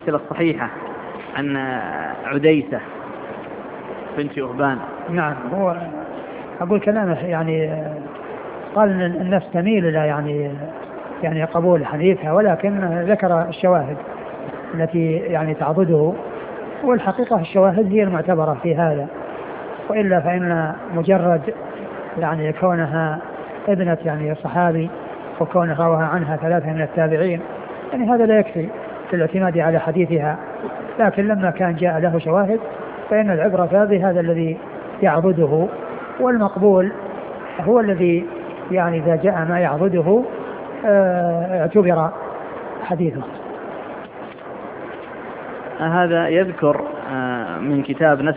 السلسلة الصحيحة عن عديسة بنت أهبان. نعم، هو أقول كلامه يعني قال أن النفس تميل إلى يعني قبول حديثها، ولكن ذكر الشواهد التي يعني تعضده، والحقيقة الشواهد هي المعتبرة في هذا، وإلا فإن مجرد يعني كونها ابنة يعني صحابي وكونها روى عنها 3 من التابعين يعني هذا لا يكفي في الاعتماد على حديثها، لكن لما كان جاء له شواهد فإن العبرة بهذا الذي يعضده، والمقبول هو الذي يعني إذا جاء ما يعضده اعتبر حديثه. هذا يذكر من كتاب